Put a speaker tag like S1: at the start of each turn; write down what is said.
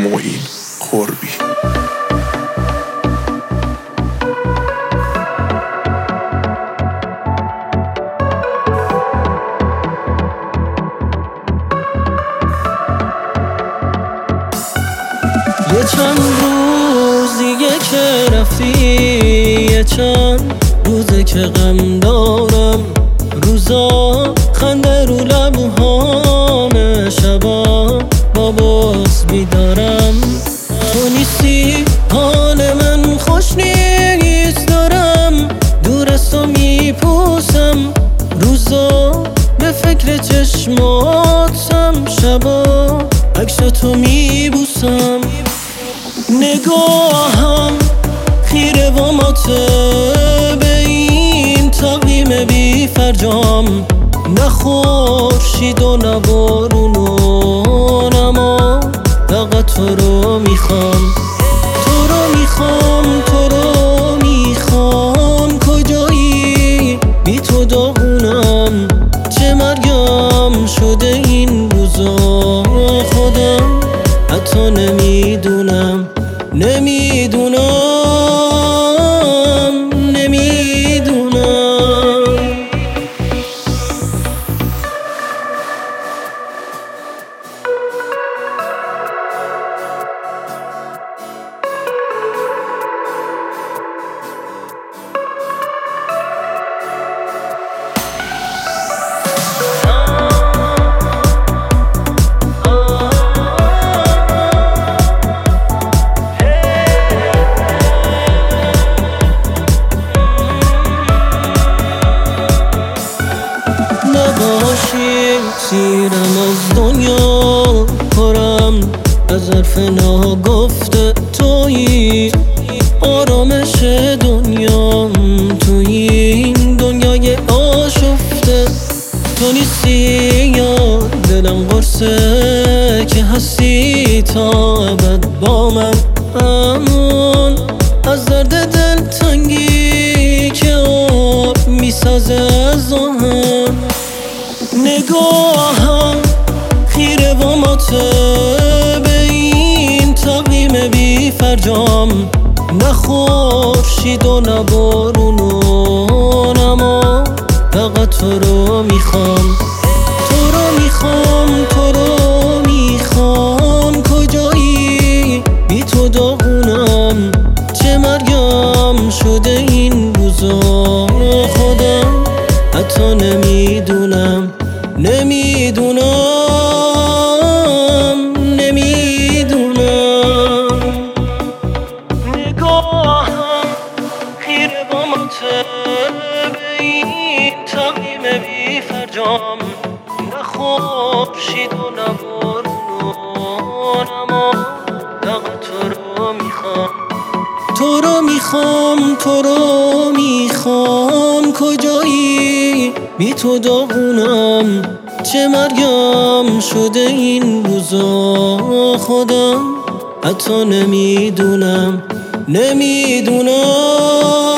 S1: معین قربی.
S2: یه چند روز دیگه که رفتی، یه چند روزه که غم دارم، روزا خنده رو لبوهامه، شبا با باز بیدارم. تو نیستی حال من خوش نیست، دارم دور از تو میپوسم، روزا به فکر چشماتم، شبا عکس تو میبوسم. نگاهم خیره و ماته به این تقویم بی فرجام، نه خورشید و نه بارون و نما، فقط تو رو میخوام، تو رو میخوام، تو رو میخوام. کجایی بی تو داغونم، چه مرگم شده این روزا، خودم حتی نمیدونم، نمیدونم. نباشی سیرم از دنیا، پرم از حرف ناگفته، تویی آرامش دنیام، توی این دنیای آشفته. تو نیستی یا دلم قرصه که هستی تا ابد با من، امون از درد دل تنگی که آب میسازه از آهن. نگاهم خیره و ماته به این تقویم بی فرجام، نه خورشید و نه بارون و نما، فقط تو رو میخوام، تو رو میخوام، تو رو میخوام. کجایی بی تو داغونم، چه مرگم شده این روزا، خودم حتی نمیدونم، نمیدونم، نمیدونم. نگاهم خیره با ماته به این تقویم بی فرجام، نه خورشید و نه بارون و نما، فقط تو رو میخوام، تو رو میخوام، تو رو میخوام. کجایی بی تو داغونم، چه مرگم شده این روزا، خودم حتی نمیدونم، نمیدونم.